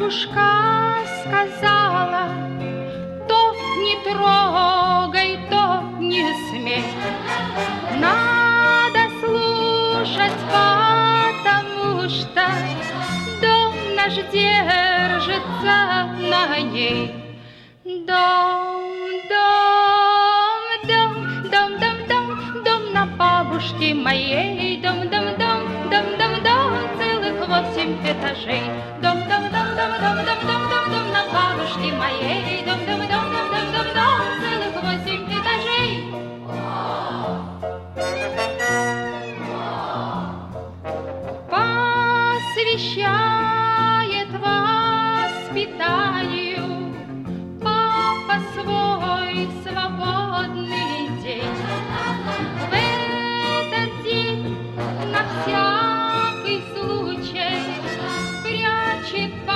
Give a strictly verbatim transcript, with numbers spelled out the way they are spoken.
бабушка сказала: то не трогай, то не смей. Надо слушать, потому что дом наш держится на ней. Дом, дом, дом, дом, дом, дом, дом на бабушке моей. Дом, дом, дом, дом, дом, дом, целых восемь этажей. Дом, дом, дом, дом, дом, дом, дом, дом, дом на бабушке моей. Дом, дом, дом, дом, дом, дом, дом, целых восемь этажей. Посвящает воспитанию папа свой свободный день. В этот день на всякий случай прячет